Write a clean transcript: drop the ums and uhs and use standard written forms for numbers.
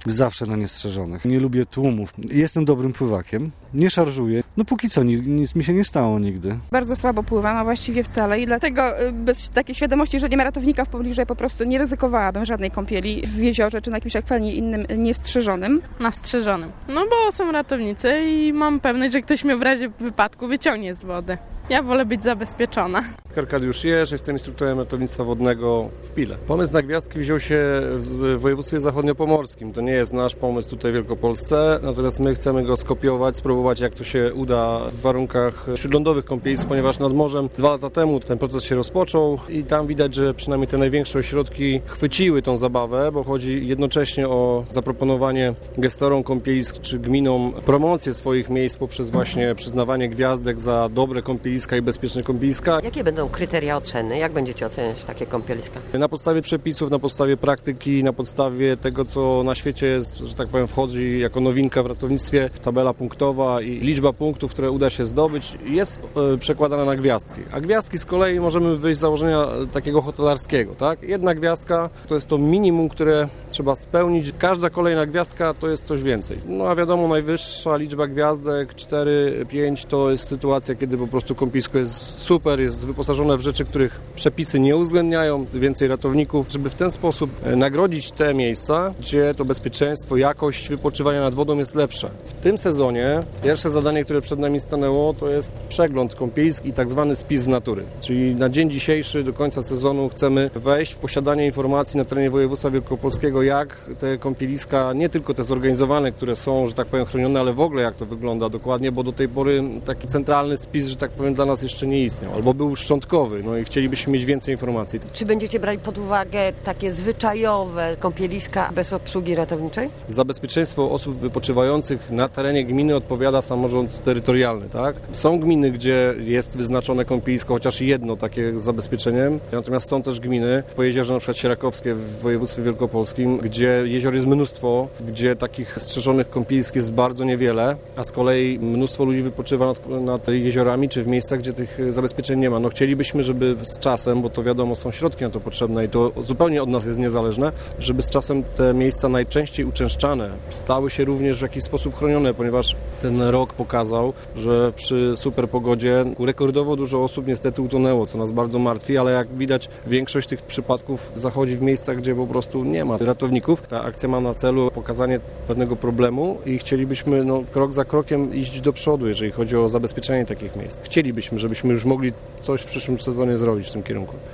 zawsze na niestrzeżonych. Nie lubię tłumów. Jestem dobrym pływakiem, nie szarżuję. No póki co nic mi się nie stało nigdy. Bardzo słabo pływam, a właściwie wcale i dlatego bez takiej świadomości, że nie ma ratownika w pobliżu, ja po prostu nie ryzykowałabym żadnej kąpieli w jeziorze czy na jakimś akwenie innym niestrzeżonym. Nastrzeżonym. No bo są ratownicy i mam pewność, że ktoś mnie w razie wypadku wyciągnie z wody. Ja wolę być zabezpieczona. Arkadiusz Jerz, jestem instruktorem ratownictwa wodnego w Pile. Pomysł na gwiazdki wziął się w województwie zachodniopomorskim. To nie jest nasz pomysł tutaj w Wielkopolsce, natomiast my chcemy go skopiować, spróbować jak to się uda w warunkach śródlądowych kąpielisk, ponieważ nad morzem 2 lata temu ten proces się rozpoczął i tam widać, że przynajmniej te największe ośrodki chwyciły tą zabawę, bo chodzi jednocześnie o zaproponowanie gestorom kąpielisk czy gminom promocję swoich miejsc poprzez właśnie przyznawanie gwiazdek za dobre kąpieliska i bezpieczne kąpieliska. Jakie będą kryteria oceny? Jak będziecie oceniać takie kąpieliska? Na podstawie przepisów, na podstawie praktyki, na podstawie tego, co na świecie jest, że tak powiem, wchodzi jako nowinka w ratownictwie, tabela punktowa i liczba punktów, które uda się zdobyć, jest przekładana na gwiazdki. A gwiazdki z kolei możemy wyjść z założenia takiego hotelarskiego, tak? 1 gwiazdka to jest to minimum, które trzeba spełnić. Każda kolejna gwiazdka to jest coś więcej. No a wiadomo, najwyższa liczba gwiazdek, 4, 5, to jest sytuacja, kiedy po prostu kąpielisko jest super, jest wyposażone w rzeczy, których przepisy nie uwzględniają, więcej ratowników, żeby w ten sposób nagrodzić te miejsca, gdzie to bezpieczeństwo, jakość wypoczywania nad wodą jest lepsza. W tym sezonie pierwsze zadanie, które przed nami stanęło, to jest przegląd kąpielisk i tak zwany spis z natury. Czyli na dzień dzisiejszy, do końca sezonu chcemy wejść w posiadanie informacji na terenie województwa wielkopolskiego, jak te kąpieliska, nie tylko te zorganizowane, które są, że tak powiem, chronione, ale w ogóle jak to wygląda dokładnie, bo do tej pory taki centralny spis, że tak powiem, dla nas jeszcze nie istniał, albo był szczątkowy, no i chcielibyśmy mieć więcej informacji. Czy będziecie brali pod uwagę takie zwyczajowe kąpieliska bez obsługi ratowniczej? Za bezpieczeństwo osób wypoczywających na terenie gminy odpowiada samorząd terytorialny, tak? Są gminy, gdzie jest wyznaczone kąpielisko, chociaż jedno takie z zabezpieczeniem, natomiast są też gminy, po jeziorze na przykład Sierakowskie w województwie wielkopolskim, gdzie jezior jest mnóstwo, gdzie takich strzeżonych kąpielisk jest bardzo niewiele, a z kolei mnóstwo ludzi wypoczywa nad jeziorami, czy w miejscach, gdzie tych zabezpieczeń nie ma. No chcielibyśmy, żeby z czasem, bo to wiadomo, są środki na to potrzebne i to zupełnie od nas jest niezależne, żeby z czasem te miejsca najczęściej uczęszczane stały się również w jakiś sposób chronione, ponieważ ten rok pokazał, że przy super pogodzie rekordowo dużo osób niestety utonęło, co nas bardzo martwi, ale jak widać, większość tych przypadków zachodzi w miejscach, gdzie po prostu nie ma ratowników. Ta akcja ma na celu pokazanie pewnego problemu i chcielibyśmy krok za krokiem iść do przodu, jeżeli chodzi o zabezpieczenie takich miejsc. Chcielibyśmy, żebyśmy już mogli coś w przyszłym sezonie zrobić w tym kierunku.